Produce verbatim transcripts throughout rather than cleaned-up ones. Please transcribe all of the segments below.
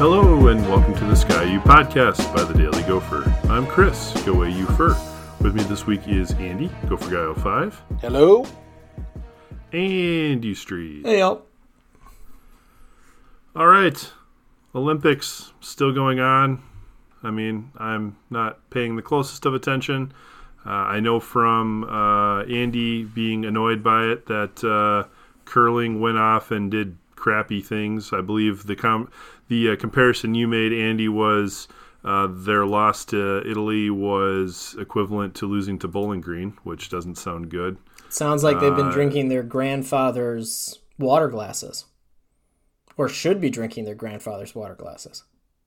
Hello and welcome to the Sky U podcast by the Daily Gopher. I'm Chris, Go A U Fur. With me this week is Andy, Gopher Guy oh five. Hello. And you Street. Hey, y'all. All right, Olympics still going on. I mean, I'm not paying the closest of attention. Uh, I know from uh, Andy being annoyed by it that uh, curling went off and did crappy things. I believe the com- the uh, comparison you made, Andy, was uh, their loss to Italy was equivalent to losing to Bowling Green, which doesn't sound good. Sounds like they've been uh, drinking their grandfather's water glasses. Or should be drinking their grandfather's water glasses.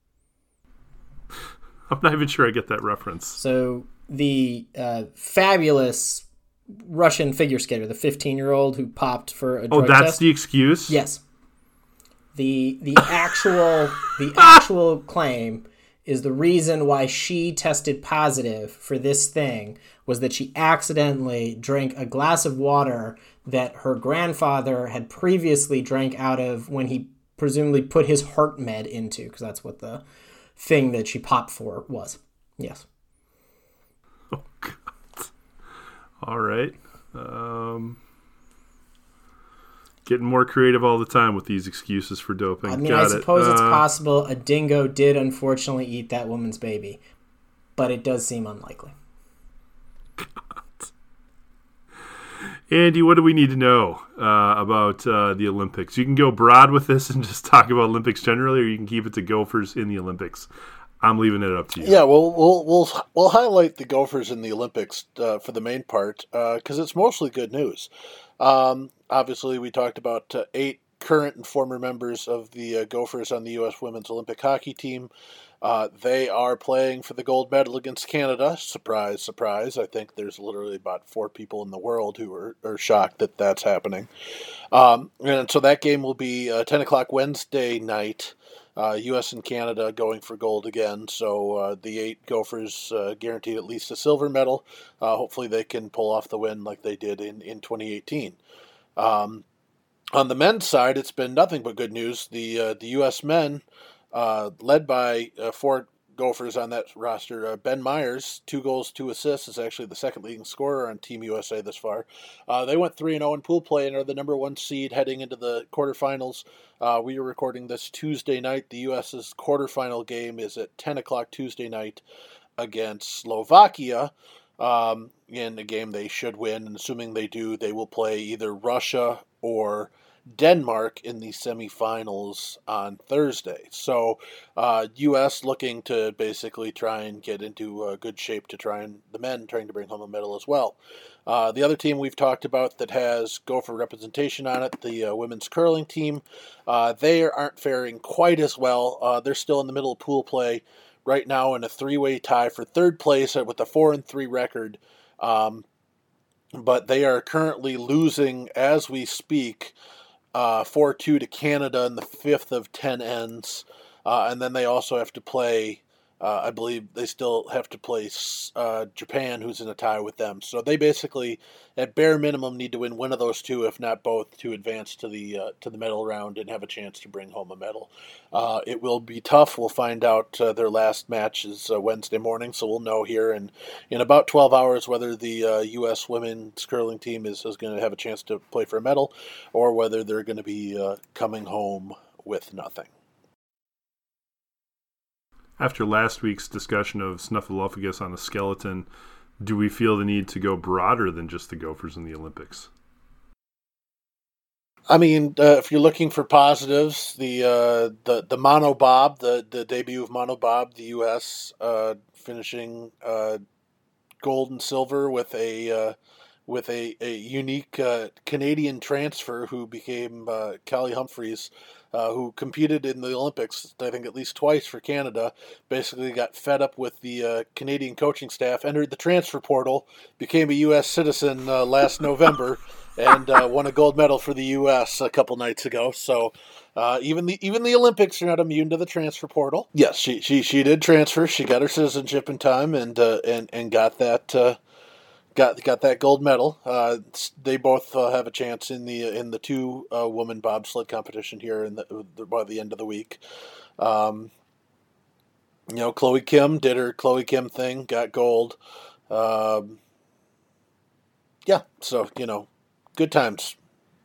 I'm not even sure I get that reference. So the uh, fabulous Russian figure skater, the fifteen-year-old who popped for a drug Oh, that's test. the excuse? Yes. The the actual the actual claim is the reason why she tested positive for this thing was that she accidentally drank a glass of water that her grandfather had previously drank out of when he presumably put his heart med into, because that's what the thing that she popped for was. Yes. Oh, God. All right. Um, getting more creative all the time with these excuses for doping. I mean, Got I suppose it. it's uh, possible a dingo did unfortunately eat that woman's baby, but it does seem unlikely. Andy, what do we need to know uh, about uh, the Olympics? You can go broad with this and just talk about Olympics generally, or you can keep it to Gophers in the Olympics. I'm leaving it up to you. Yeah, well, we'll we'll we'll highlight the Gophers in the Olympics uh, for the main part because uh, it's mostly good news. Um, obviously, we talked about uh, eight current and former members of the uh, Gophers on the U S Women's Olympic Hockey Team. Uh, they are playing for the gold medal against Canada. Surprise, surprise. I think there's literally about four people in the world who are, are shocked that that's happening. Um, and so that game will be uh, ten o'clock Wednesday night. Uh, U S and Canada going for gold again. So uh, the eight Gophers uh, guaranteed at least a silver medal. Uh, hopefully they can pull off the win like they did in, in twenty eighteen. Um, on the men's side, it's been nothing but good news. The uh, the U S men, uh, led by uh, four Gophers on that roster, uh, Ben Myers, two goals, two assists, is actually the second leading scorer on Team U S A this far. Uh, they went three and oh in pool play and are the number one seed heading into the quarterfinals. Uh, we are recording this Tuesday night. The U S's quarterfinal game is at ten o'clock Tuesday night against Slovakia. Um, in a game they should win, and assuming they do, they will play either Russia or Denmark in the semifinals on Thursday. So uh, U S looking to basically try and get into uh, good shape to try and the men trying to bring home a medal as well. Uh, the other team we've talked about that has Gopher representation on it, the uh, women's curling team, uh, they aren't faring quite as well. Uh, they're still in the middle of pool play right now in a three-way tie for third place with a four and three record. Um, but they are currently losing as we speak. Uh, four two to Canada in the fifth of ten ends. Uh, and then they also have to play, uh, I believe they still have to play uh, Japan, who's in a tie with them. So they basically, at bare minimum, need to win one of those two, if not both, to advance to the uh, to the medal round and have a chance to bring home a medal. Uh, it will be tough. We'll find out. Uh, their last match is uh, Wednesday morning, so we'll know here in, in about twelve hours whether the uh, U S women's curling team is, is going to have a chance to play for a medal or whether they're going to be uh, coming home with nothing. After last week's discussion of Snuffleupagus on a skeleton, do we feel the need to go broader than just the Gophers in the Olympics? I mean, uh, if you're looking for positives, the uh, the the Mono Bob, the, the debut of Mono Bob, the U S uh, finishing uh, gold and silver with a uh, with a a unique uh, Canadian transfer who became uh, Callie Humphreys. Uh, who competed in the Olympics, I think at least twice for Canada, basically got fed up with the uh, Canadian coaching staff, entered the transfer portal, became a U S citizen uh, last November, and uh, won a gold medal for the U S a couple nights ago. So uh, even the even the Olympics are not immune to the transfer portal. Yes, she she she did transfer. She got her citizenship in time and uh, and and got that. Uh, Got got that gold medal. Uh, they both uh, have a chance in the in the two uh, woman bobsled competition here in the by the end of the week. Um, you know, Chloe Kim did her Chloe Kim thing, got gold. Um, yeah, so you know, good times.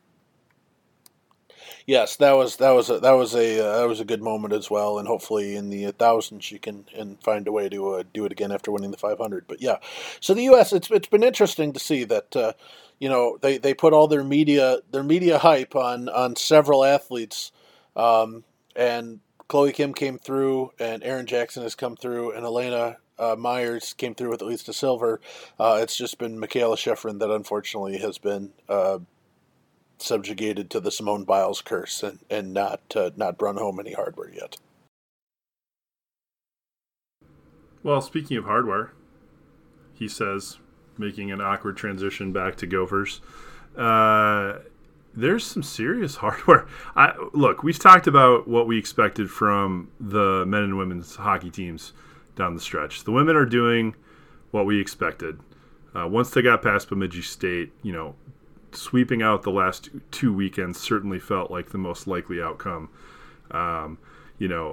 Yes, that was that was a, that was a uh, that was a good moment as well, and hopefully in the thousands she can and find a way to uh, do it again after winning the five hundred. But yeah, so the U S it's it's been interesting to see that uh, you know they, they put all their media their media hype on on several athletes, um, and Chloe Kim came through, and Erin Jackson has come through, and Elena uh, Myers came through with at least a silver. Uh, it's just been Michaela Schifrin that unfortunately has been. Uh, subjugated to the Simone Biles curse and, and not uh, not run home any hardware yet. Well, speaking of hardware, he says, making an awkward transition back to Gophers, uh, there's some serious hardware. I, look, we've talked about what we expected from the men and women's hockey teams down the stretch. The women are doing what we expected. Uh, once they got past Bemidji State, you know, sweeping out the last two weekends certainly felt like the most likely outcome. Um, you know,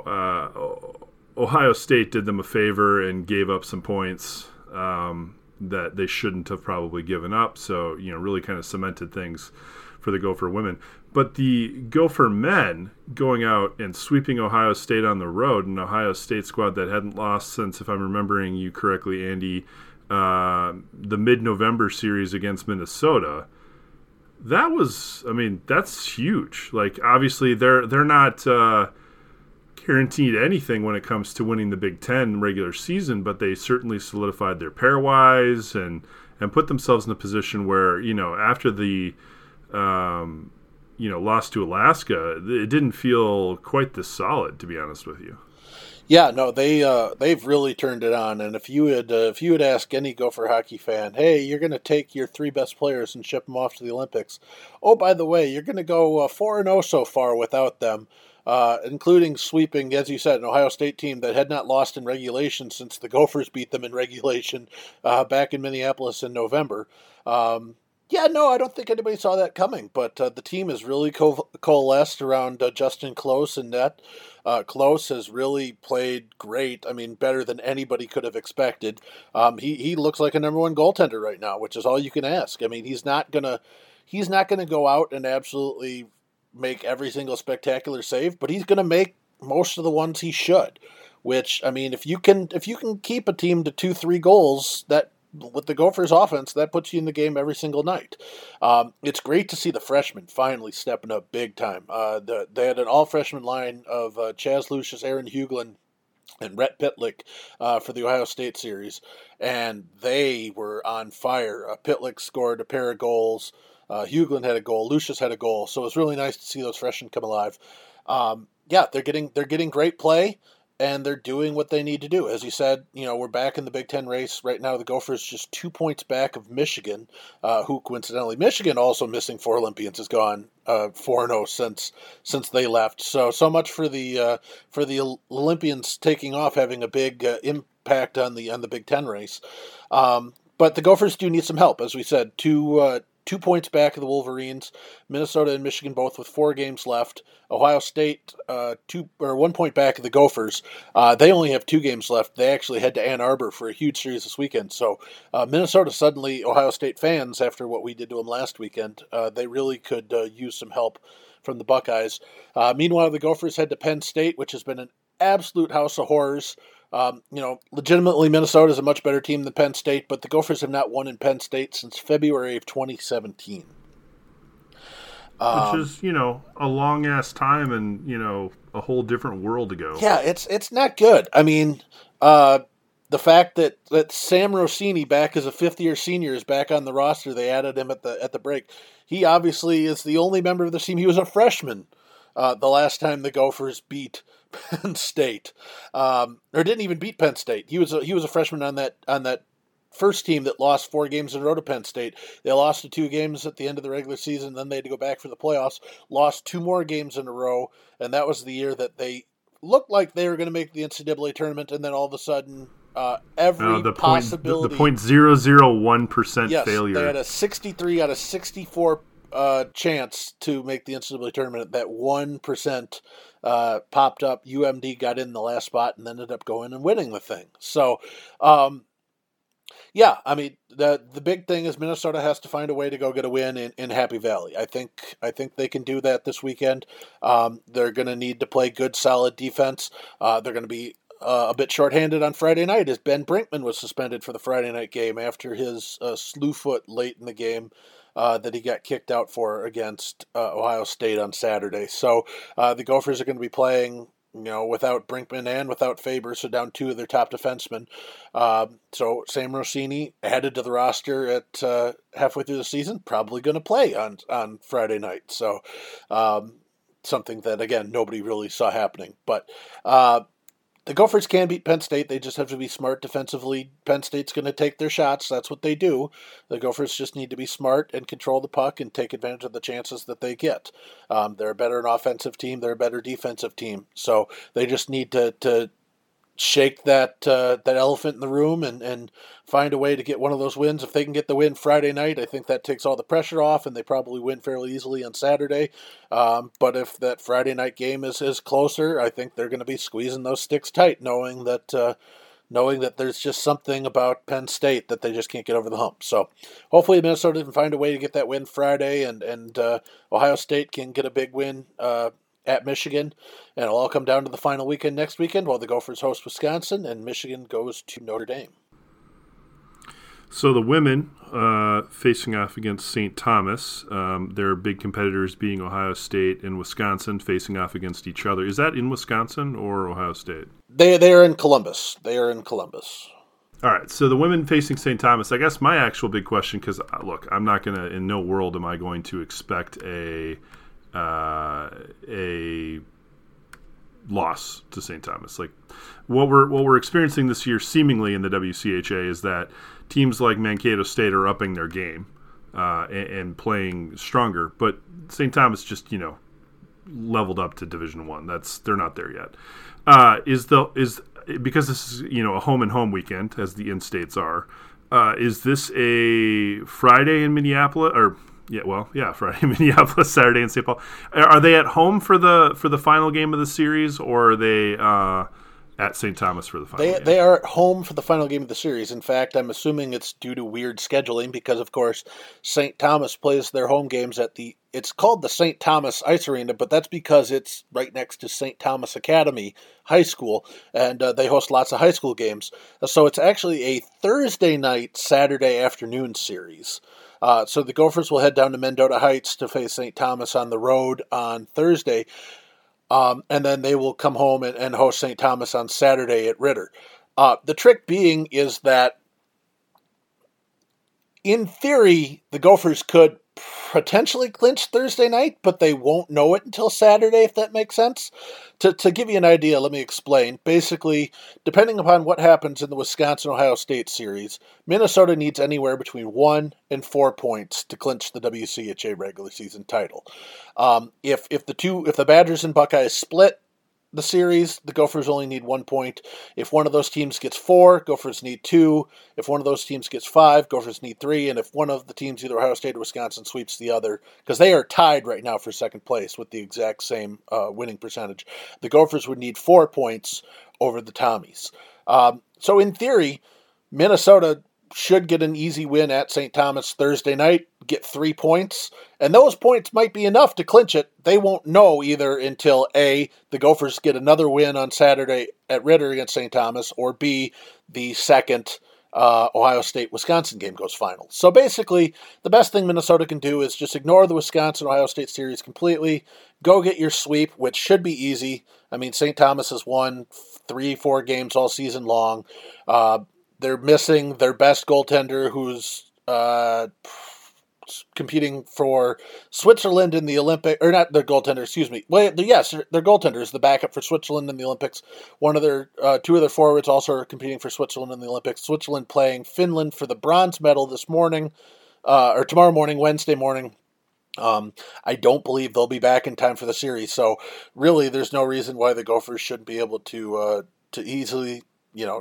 uh, Ohio State did them a favor and gave up some points um, that they shouldn't have probably given up. So, you know, really kind of cemented things for the Gopher women. But the Gopher men going out and sweeping Ohio State on the road, an Ohio State squad that hadn't lost since, if I'm remembering you correctly, Andy, uh, the mid-November series against Minnesota. That was, I mean, that's huge. Like, obviously, they're they're not uh, guaranteed anything when it comes to winning the Big Ten regular season, but they certainly solidified their pairwise and and put themselves in a position where, you know, after the um, you know loss to Alaska, it didn't feel quite this solid, to be honest with you. Yeah, no, they uh, they've really turned it on. And if you had uh, if you would ask any Gopher hockey fan, hey, you're going to take your three best players and ship them off to the Olympics. Oh, by the way, you're going to go uh, four and zero so far without them, uh, including sweeping, as you said, an Ohio State team that had not lost in regulation since the Gophers beat them in regulation uh, back in Minneapolis in November. Um, Yeah, no, I don't think anybody saw that coming, but uh, the team has really co- coalesced around uh, Justin Close and net. Uh, Close has really played great. I mean, better than anybody could have expected. Um, he he looks like a number one goaltender right now, which is all you can ask. I mean, he's not gonna he's not gonna go out and absolutely make every single spectacular save, but he's gonna make most of the ones he should. Which, I mean, if you can if you can keep a team to two three goals, that with the Gophers offense, that puts you in the game every single night. Um, it's great to see the freshmen finally stepping up big time. Uh, the, they had an all-freshman line of uh, Chaz Lucius, Aaron Huglin, and Rhett Pitlick uh, for the Ohio State series, and they were on fire. Uh, Pitlick scored a pair of goals. Uh, Huglin had a goal. Lucius had a goal. So it was really nice to see those freshmen come alive. Um, yeah, they're getting they're getting great play. And they're doing what they need to do. As you said, you know, we're back in the Big Ten race. Right now, the Gophers just two points back of Michigan, uh, who coincidentally, Michigan also missing four Olympians, has gone uh, four and oh since since they left. So, so much for the uh, for the Olympians taking off, having a big uh, impact on the on the Big Ten race. Um, but the Gophers do need some help. As we said, two uh, two points back of the Wolverines. Minnesota and Michigan both with four games left. Ohio State, uh, two or one point back of the Gophers. Uh, they only have two games left. They actually head to Ann Arbor for a huge series this weekend. So uh, Minnesota suddenly, Ohio State fans, after what we did to them last weekend, uh, they really could uh, use some help from the Buckeyes. Uh, meanwhile, the Gophers head to Penn State, which has been an absolute house of horrors. Um, you know, legitimately, Minnesota is a much better team than Penn State, but the Gophers have not won in Penn State since February of twenty seventeen. Um, Which is, you know, a long-ass time and, you know, a whole different world ago. Yeah, it's it's not good. I mean, uh, the fact that, that Sam Rossini, back as a fifth-year senior, is back on the roster, they added him at the at the break. He obviously is the only member of the team. He was a freshman uh, the last time the Gophers beat Penn State. Um, or didn't even beat Penn State. He was a, he was a freshman on that on that first team that lost four games in a row to Penn State. They lost the two games at the end of the regular season, then they had to go back for the playoffs, lost two more games in a row, and that was the year that they looked like they were going to make the N C double A tournament, and then all of a sudden, uh, every uh, the possibility... Point, the, the point zero zero one percent yes, failure. They had a sixty-three out of sixty-four uh, chance to make the N C double A tournament, that one percent uh, popped up. U M D got in the last spot and ended up going and winning the thing. So, um, yeah, I mean, the the big thing is Minnesota has to find a way to go get a win in, in Happy Valley. I think I think they can do that this weekend. Um, they're going to need to play good, solid defense. Uh, they're going to be uh, a bit shorthanded on Friday night, as Ben Brinkman was suspended for the Friday night game after his uh, slew foot late in the game uh, that he got kicked out for against uh, Ohio State on Saturday. So uh, the Gophers are going to be playing, you know, without Brinkman and without Faber, so down two of their top defensemen. Um, so Sam Rossini, added to the roster at uh, halfway through the season, probably going to play on on Friday night. So um, something that, again, nobody really saw happening. But uh, the Gophers can beat Penn State. They just have to be smart defensively. Penn State's going to take their shots. That's what they do. The Gophers just need to be smart and control the puck and take advantage of the chances that they get. Um, they're a better an offensive team. They're a better defensive team. So they just need to to shake that uh, that elephant in the room and, and find a way to get one of those wins. If they can get the win Friday night, I think that takes all the pressure off, and they probably win fairly easily on Saturday. Um, but if that Friday night game is, is closer, I think they're going to be squeezing those sticks tight, knowing that uh, knowing that there's just something about Penn State that they just can't get over the hump. So hopefully Minnesota can find a way to get that win Friday, and, and uh, Ohio State can get a big win uh, at Michigan, and it'll all come down to the final weekend next weekend while the Gophers host Wisconsin and Michigan goes to Notre Dame. So the women uh, facing off against Saint Thomas, um, their big competitors being Ohio State and Wisconsin facing off against each other. Is that in Wisconsin or Ohio State? They they are in Columbus. They are in Columbus. All right, so the women facing Saint Thomas, I guess my actual big question, because, look, I'm not going to, in no world am I going to expect a uh, a loss to Saint Thomas. Like, what we're what we're experiencing this year, seemingly in the W C H A, is that teams like Mankato State are upping their game uh, and, and playing stronger, but Saint Thomas just, you know, leveled up to Division One. That's they're not there yet. Uh, is the is because this is, you know, a home and home weekend, as the in-states are. Uh, is this a Friday in Minneapolis or? Yeah, well, yeah, Friday in Minneapolis, Saturday in Saint Paul. Are they at home for the for the final game of the series, or are they uh, at Saint Thomas for the final they, game? They are at home for the final game of the series. In fact, I'm assuming it's due to weird scheduling because, of course, Saint Thomas plays their home games at the, it's called the Saint Thomas Ice Arena, but that's because it's right next to Saint Thomas Academy High School, and uh, they host lots of high school games. So it's actually a Thursday night, Saturday afternoon series. Uh, so the Gophers will head down to Mendota Heights to face Saint Thomas on the road on Thursday, um, and then they will come home and, and host Saint Thomas on Saturday at Ritter. Uh, the trick being is that, in theory, the Gophers could potentially clinch Thursday night, but they won't know it until Saturday, if that makes sense. To to give you an idea, let me explain. Basically, depending upon what happens in the Wisconsin-Ohio State series, Minnesota needs anywhere between one and four points to clinch the W C H A regular season title. Um, if if the two if the Badgers and Buckeyes split the series, the Gophers only need one point. If one of those teams gets four, Gophers need two. If one of those teams gets five, Gophers need three. And if one of the teams, either Ohio State or Wisconsin, sweeps the other, because they are tied right now for second place with the exact same uh, winning percentage, the Gophers would need four points over the Tommies. Um, so in theory, Minnesota should get an easy win at Saint Thomas Thursday night, get three points, and those points might be enough to clinch it. They won't know either until A, the Gophers get another win on Saturday at Ritter against Saint Thomas, or B, the second uh, Ohio State-Wisconsin game goes final. So basically, the best thing Minnesota can do is just ignore the Wisconsin-Ohio State series completely, go get your sweep, which should be easy. I mean, Saint Thomas has won three, four games all season long. Uh, They're missing their best goaltender, who's uh, competing for Switzerland in the Olympic, or not their goaltender, excuse me. Well, yes, their goaltender is the backup for Switzerland in the Olympics. One of their, uh, two of their forwards also are competing for Switzerland in the Olympics. Switzerland playing Finland for the bronze medal this morning, uh, or tomorrow morning, Wednesday morning. Um, I don't believe they'll be back in time for the series. So really, there's no reason why the Gophers shouldn't be able to uh, to easily, you know,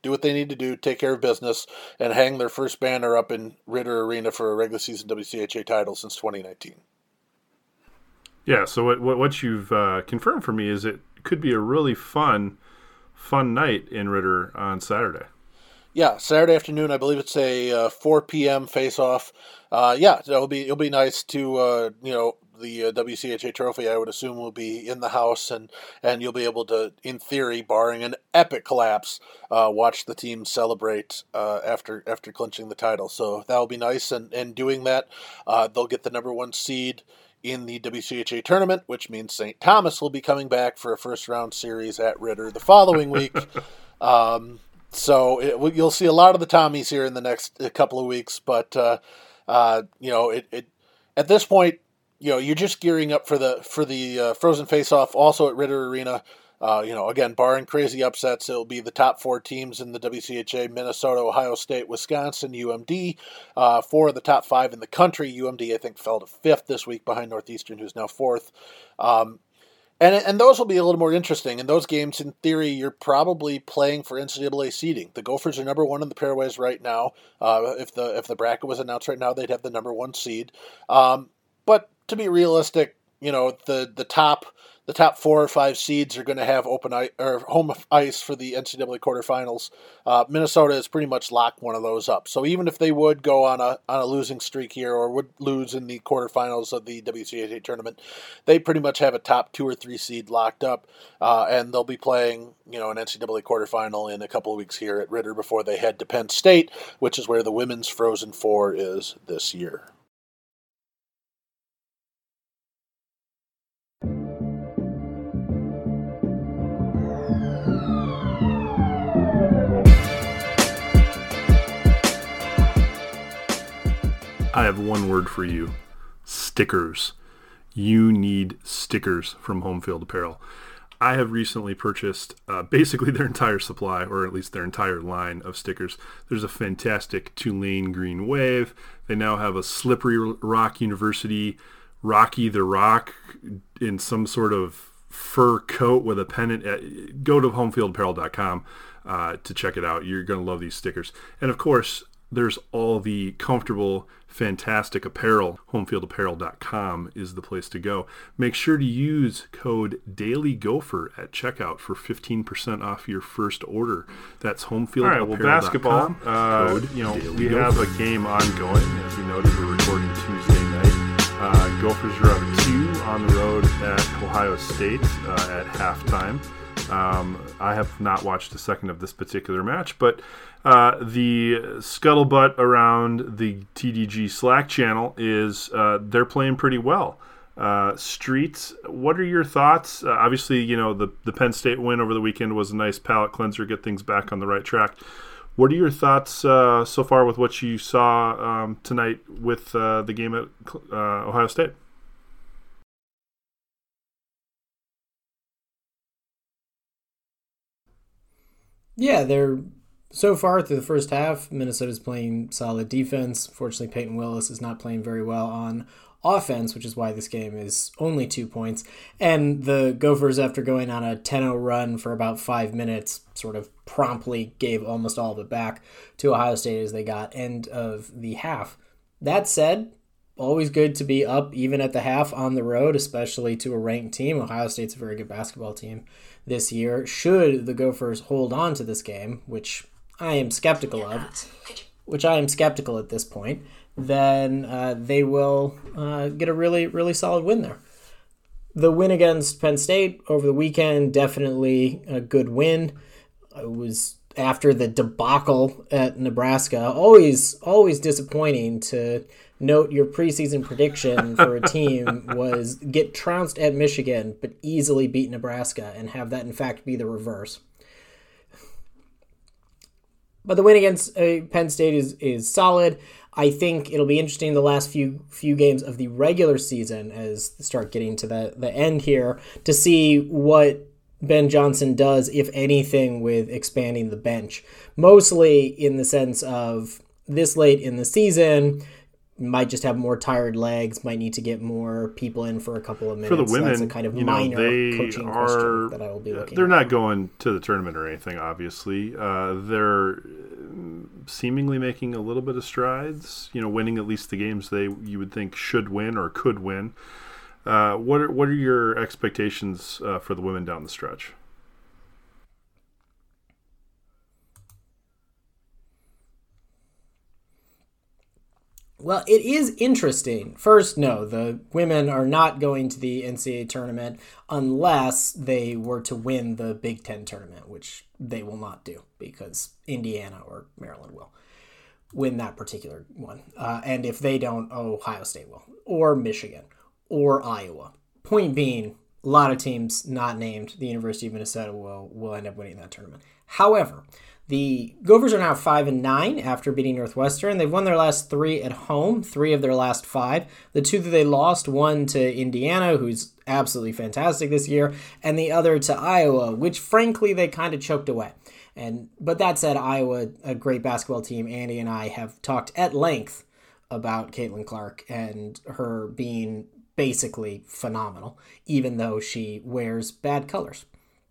do what they need to do, take care of business, and hang their first banner up in Ritter Arena for a regular season W C H A title since twenty nineteen. Yeah, so what what, what you've uh, confirmed for me is it could be a really fun, fun night in Ritter on Saturday. Yeah, Saturday afternoon. I believe it's a uh, four p.m. face-off. Uh, yeah, it'll be it'll be nice to uh, you know the uh, W C H A trophy. I would assume will be in the house, and, and you'll be able to, in theory, barring an epic collapse, uh, watch the team celebrate uh, after after clinching the title. So that'll be nice, and and doing that, uh, they'll get the number one seed in the W C H A tournament, which means Saint Thomas will be coming back for a first round series at Ritter the following week. um, So it, you'll see a lot of the Tommies here in the next couple of weeks, but uh, uh, you know, it, it at this point, you know, you're just gearing up for the for the uh, Frozen Face-Off, also at Ritter Arena. Uh, you know, again, barring crazy upsets, it'll be the top four teams in the W C H A: Minnesota, Ohio State, Wisconsin, U M D. Uh, four of the top five in the country. U M D, I think, fell to fifth this week behind Northeastern, who's now fourth. Um, And and those will be a little more interesting. In those games, in theory, you're probably playing for N C double A seeding. The Gophers are number one in the pairways right now. Uh, if the if the bracket was announced right now, they'd have the number one seed. Um, but to be realistic, you know, the the top the top four or five seeds are going to have open ice or home ice for the N C double A quarterfinals. Uh, Minnesota has pretty much locked one of those up. So even if they would go on a on a losing streak here or would lose in the quarterfinals of the W C H A tournament, they pretty much have a top two or three seed locked up, uh, and they'll be playing, you know, an N C double A quarterfinal in a couple of weeks here at Ritter before they head to Penn State, which is where the women's Frozen Four is this year. I have one word for you. Stickers. You need stickers from Home Field Apparel. I have recently purchased uh, basically their entire supply, or at least their entire line of stickers. There's a fantastic Tulane Green Wave. They now have a Slippery Rock University Rocky the Rock in some sort of fur coat with a pennant. At, go to home field apparel dot com uh, to check it out. You're going to love these stickers. And of course, there's all the comfortable, fantastic apparel. home field apparel dot com is the place to go. Make sure to use code DailyGopher at checkout for fifteen percent off your first order. That's home field apparel dot com. All right, well, basketball, uh, code you know, Daily we Gopher. have a game ongoing. As we noted, we're recording Tuesday night. Uh, Gophers are up two on the road at Ohio State uh, at halftime. Um, I have not watched a second of this particular match, but uh, the scuttlebutt around the T D G Slack channel is uh, they're playing pretty well. Uh, Streets, what are your thoughts? Uh, obviously, you know, the, the Penn State win over the weekend was a nice palate cleanser, get things back on the right track. What are your thoughts uh, so far with what you saw um, tonight with uh, the game at uh, Ohio State? Yeah, they're so far through the first half, Minnesota's playing solid defense. Fortunately, Peyton Willis is not playing very well on offense, which is why this game is only two points. And the Gophers, after going on a ten oh run for about five minutes, sort of promptly gave almost all of it back to Ohio State as they got end of the half. That said, always good to be up even at the half on the road, especially to a ranked team. Ohio State's a very good basketball team this year. Should the Gophers hold on to this game, which I am skeptical of, which I am skeptical at this point, then uh, they will uh, get a really, really solid win there. The win against Penn State over the weekend, definitely a good win. It was after the debacle at Nebraska. Always, always disappointing to note your preseason prediction for a team was get trounced at Michigan, but easily beat Nebraska, and have that in fact be the reverse. But the win against uh, Penn State is is solid. I think it'll be interesting the last few few games of the regular season as they start getting to the, the end here to see what Ben Johnson does, if anything, with expanding the bench. Mostly in the sense of this late in the season, might just have more tired legs, might need to get more people in for a couple of minutes. For the women, that's a kind of you know, minor they coaching are, question that I will be looking they're at. not going to the tournament or anything, obviously. Uh, they're seemingly making a little bit of strides, you know, winning at least the games they you would think should win or could win. Uh, what are, what are your expectations uh, for the women down the stretch? Well, it is interesting. First, no, the women are not going to the N C double A tournament unless they were to win the Big Ten tournament, which they will not do because Indiana or Maryland will win that particular one. Uh, and if they don't, Ohio State will, or Michigan, or Iowa. Point being, a lot of teams not named the University of Minnesota will, will end up winning that tournament. However, the Gophers are now five and nine after beating Northwestern. They've won their last three at home, three of their last five. The two that they lost, one to Indiana, who's absolutely fantastic this year, and the other to Iowa, which frankly they kind of choked away. And but that said, Iowa, a great basketball team. Andy and I have talked at length about Caitlin Clark and her being basically phenomenal, even though she wears bad colors.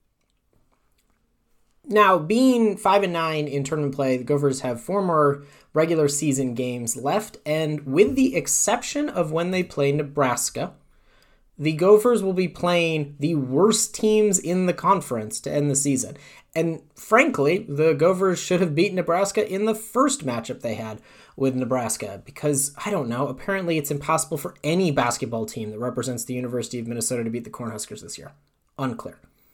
Now, being five and nine in tournament play, the Gophers have four more regular season games left, and with the exception of when they play Nebraska, the Gophers will be playing the worst teams in the conference to end the season. And frankly, the Gophers should have beaten Nebraska in the first matchup they had with Nebraska because, I don't know, apparently it's impossible for any basketball team that represents the University of Minnesota to beat the Cornhuskers this year. Unclear.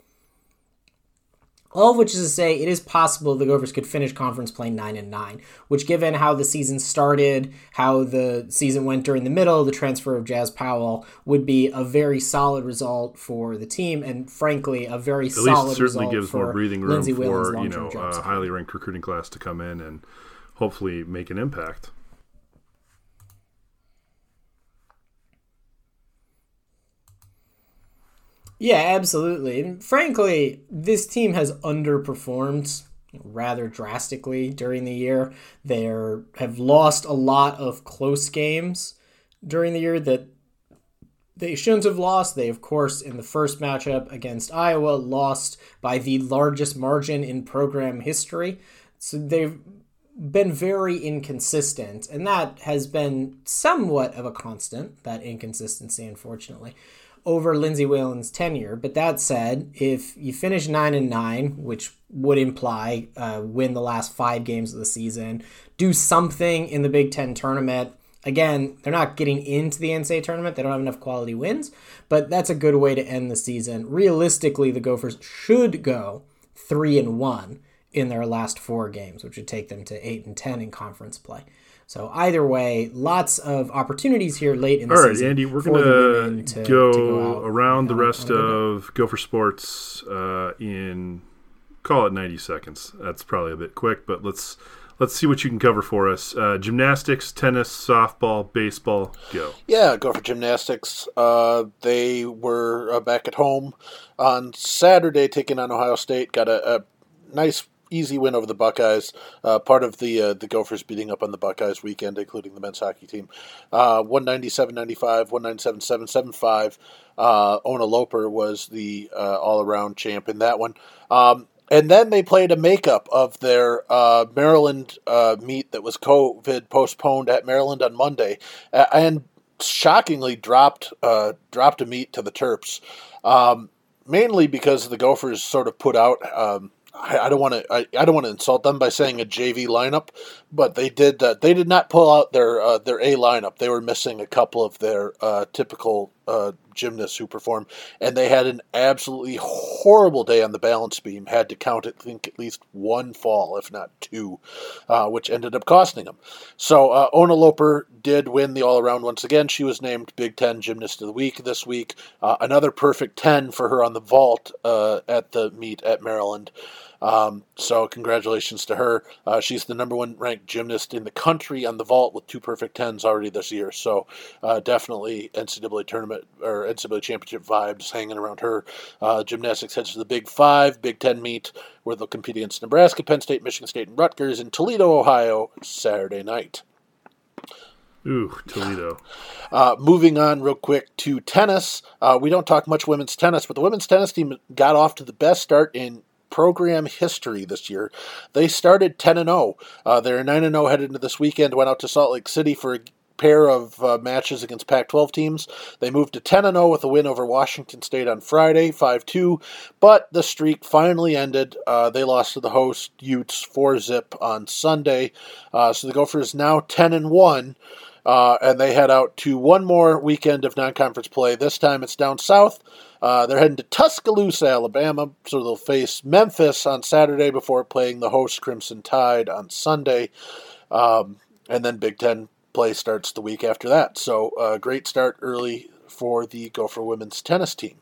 All of which is to say, it is possible the Gophers could finish conference play nine and nine, which given how the season started, how the season went during the middle, the transfer of Jazz Powell, would be a very solid result for the team, and frankly, a very At solid least it certainly result gives for more breathing room Lindsey for, Whalen's you know, long-term job a security. highly ranked recruiting class to come in and hopefully make an impact. Yeah, absolutely. And frankly, this team has underperformed rather drastically during the year. They have lost a lot of close games during the year that they shouldn't have lost. They, of course, in the first matchup against Iowa, lost by the largest margin in program history. So they've been very inconsistent, and that has been somewhat of a constant, that inconsistency, unfortunately, over Lindsey Whalen's tenure. But that said, if you finish nine and nine, which would imply uh, win the last five games of the season, do something in the Big Ten tournament. Again, they're not getting into the N C double A tournament. They don't have enough quality wins, but that's a good way to end the season. Realistically, the Gophers should go three and one in their last four games, which would take them to eight and ten in conference play. So either way, lots of opportunities here late in the All right, season. Andy, we're going to go, go around the on, rest on of Gopher Sports uh, in, call it ninety seconds. That's probably a bit quick, but let's let's see what you can cover for us. Uh, gymnastics, tennis, softball, baseball, go. Yeah, go for gymnastics. Uh, they were uh, back at home on Saturday taking on Ohio State. Got a, a nice easy win over the Buckeyes, uh, part of the uh, the Gophers beating up on the Buckeyes weekend, including the men's hockey team. Uh, one ninety-seven ninety-five, one ninety-seven seven seventy-five. Uh, Ona Loper was the uh, all-around champ in that one. Um, and then they played a makeup of their uh, Maryland uh, meet that was COVID postponed at Maryland on Monday, uh, and shockingly dropped uh, dropped a meet to the Terps, um, mainly because the Gophers sort of put out. Um, I don't want to. I, I don't want to insult them by saying a J V lineup, but they did. Uh, they did not pull out their uh, their A lineup. They were missing a couple of their uh, typical uh, gymnasts who perform, and they had an absolutely horrible day on the balance beam. Had to count, I think, at least one fall, if not two, uh, which ended up costing them. So uh, Ona Loper did win the all around once again. She was named Big Ten Gymnast of the Week this week. Uh, another perfect ten for her on the vault uh, at the meet at Maryland. Um, so congratulations to her. Uh, she's the number one ranked gymnast in the country on the vault with two perfect tens already this year. So uh, definitely N C double A tournament or N C double A championship vibes hanging around her. Uh, gymnastics heads to the Big Five, Big Ten meet where they'll compete against Nebraska, Penn State, Michigan State, and Rutgers in Toledo, Ohio, Saturday night. Ooh, Toledo. Uh, moving on real quick to tennis. Uh, we don't talk much women's tennis, but the women's tennis team got off to the best start in program history this year. They started ten and oh. Uh, they're nine and oh headed into this weekend, went out to Salt Lake City for a pair of uh, matches against Pac twelve teams. They moved to ten and oh with a win over Washington State on Friday, five two, but the streak finally ended. Uh, they lost to the host Utes four zip on Sunday. Uh, so the Gophers now ten and one. Uh, and they head out to one more weekend of non-conference play. This time it's down south. Uh, they're heading to Tuscaloosa, Alabama, so they'll face Memphis on Saturday before playing the host Crimson Tide on Sunday. Um, and then Big Ten play starts the week after that. So a uh, great start early for the Gopher women's tennis team.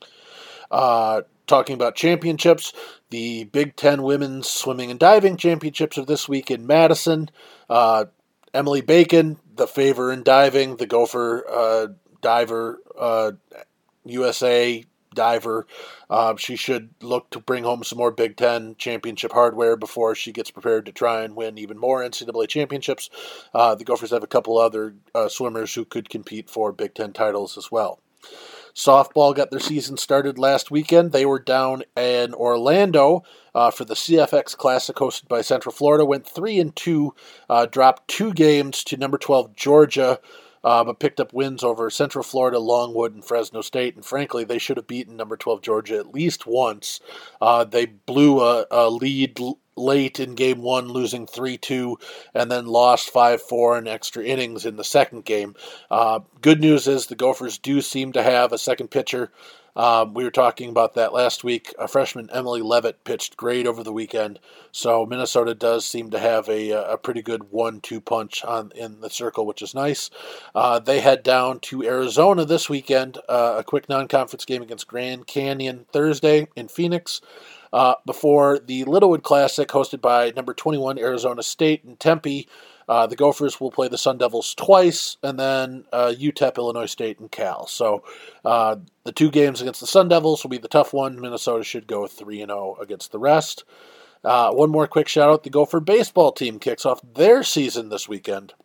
Uh, talking about championships, the Big Ten women's swimming and diving championships are this week in Madison. Uh, Emily Bacon, the favor in diving, the Gopher uh, diver, uh, U S A diver. Uh, she should look to bring home some more Big Ten championship hardware before she gets prepared to try and win even more N C double A championships. Uh, the Gophers have a couple other uh, swimmers who could compete for Big Ten titles as well. Softball got their season started last weekend. They were down in Orlando uh, for the C F X Classic hosted by Central Florida. Went three and two, uh, dropped two games to number twelve Georgia, uh, but picked up wins over Central Florida, Longwood, and Fresno State. And frankly, they should have beaten number twelve Georgia at least once. Uh, they blew a, a lead l- late in game one, losing three two, and then lost five four in extra innings in the second game. Uh, good news is the Gophers do seem to have a second pitcher. Um, we were talking about that last week. A freshman, Emily Levitt, pitched great over the weekend, so Minnesota does seem to have a, a pretty good one two punch on in the circle, which is nice. Uh, they head down to Arizona this weekend, uh, a quick non-conference game against Grand Canyon Thursday in Phoenix. Uh, before the Littlewood Classic, hosted by number twenty-one Arizona State in Tempe. Uh, the Gophers will play the Sun Devils twice, and then uh, U T E P, Illinois State, and Cal. So uh, the two games against the Sun Devils will be the tough one. Minnesota should go three and oh against the rest. Uh, one more quick shout-out. The Gopher baseball team kicks off their season this weekend.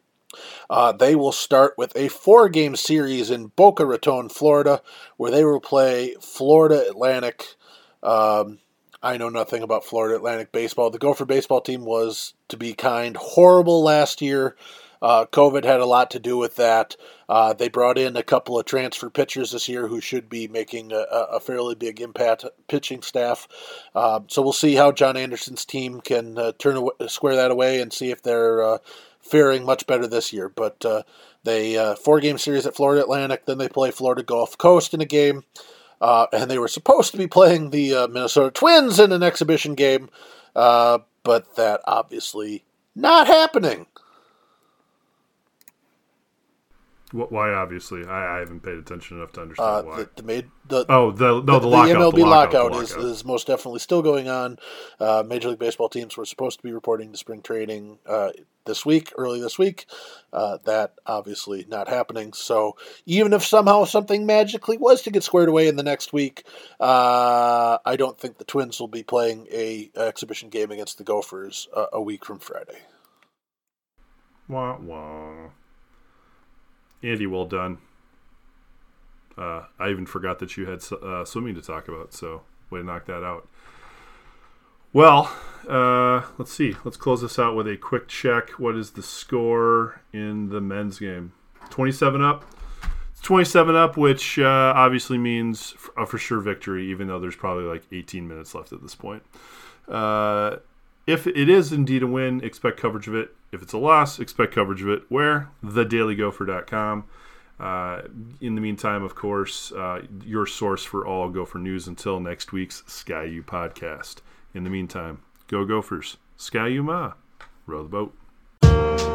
Uh, they will start with a four-game series in Boca Raton, Florida, where they will play Florida Atlantic. Um, I know nothing about Florida Atlantic baseball. The Gopher baseball team was, to be kind, horrible last year. Uh, COVID had a lot to do with that. Uh, they brought in a couple of transfer pitchers this year who should be making a, a fairly big impact pitching staff. Uh, so we'll see how John Anderson's team can uh, turn away, square that away and see if they're uh, faring much better this year. But uh, they uh, four-game series at Florida Atlantic. Then they play Florida Gulf Coast in a game. Uh, and they were supposed to be playing the uh, Minnesota Twins in an exhibition game, uh, but that obviously not happening. Why? Obviously, I, I haven't paid attention enough to understand Uh, why. the, the, made, the, oh, the no, the, the, lockout. the M L B the lockout, lockout, the is, lockout. is most definitely still going on. Uh, Major League Baseball teams were supposed to be reporting to spring training uh, this week, early this week. Uh, that obviously not happening. So even if somehow something magically was to get squared away in the next week, uh, I don't think the Twins will be playing a, a exhibition game against the Gophers uh, a week from Friday. Wah, wah. Andy, well done. Uh, I even forgot that you had uh, swimming to talk about, so way to knock that out. Well, uh, let's see. Let's close this out with a quick check. What is the score in the men's game? twenty-seven up. It's twenty-seven up, which uh, obviously means a for sure victory, even though there's probably like eighteen minutes left at this point. Uh, if it is indeed a win, expect coverage of it. If it's a loss, expect coverage of it. Where? the daily gopher dot com. Uh, in the meantime, of course, uh, your source for all Gopher news until next week's Sky U podcast. In the meantime, go Gophers. Sky U Ma. Row the boat.